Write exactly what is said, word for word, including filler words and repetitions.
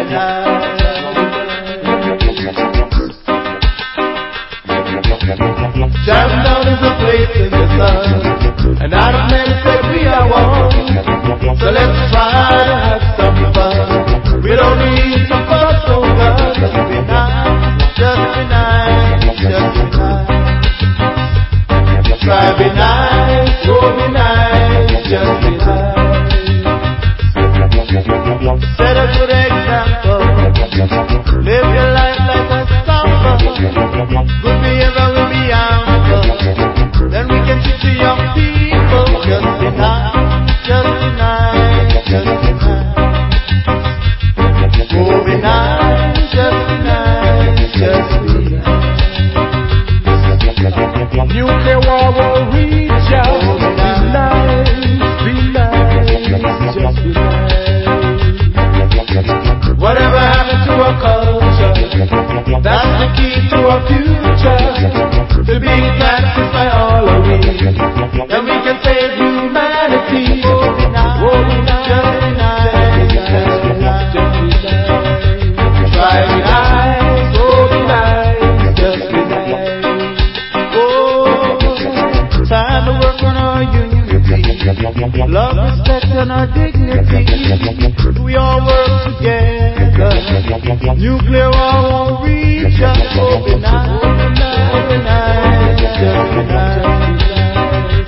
Chinatown is a place in the sun, and out of many said we are one. So let's try to have some fun. We don't need some fuss, oh God. Just be nice, just be nice, just be nice. Try be nice, oh be nice, just be nice. Set a good example. Live your life like a samba. Good behavior will be ample. Then we can teach the young people. Just be nice, just be nice, just be nice. Oh, be nice, just be nice, just be nice. Nuclear war will reach out. Be nice, be nice, just be nice. Whatever happened to our culture? That's the key to our future. To be practiced by all of we. Then we can save humanity. Oh, be nice, oh, be nice, just be nice, just be nice, just be nice. Try be nice, oh, be nice, just be nice. Oh, time to work on our unity. Love, respect, and our dignity. We all work together. Nuclear war won't reach us. Oh, be nice.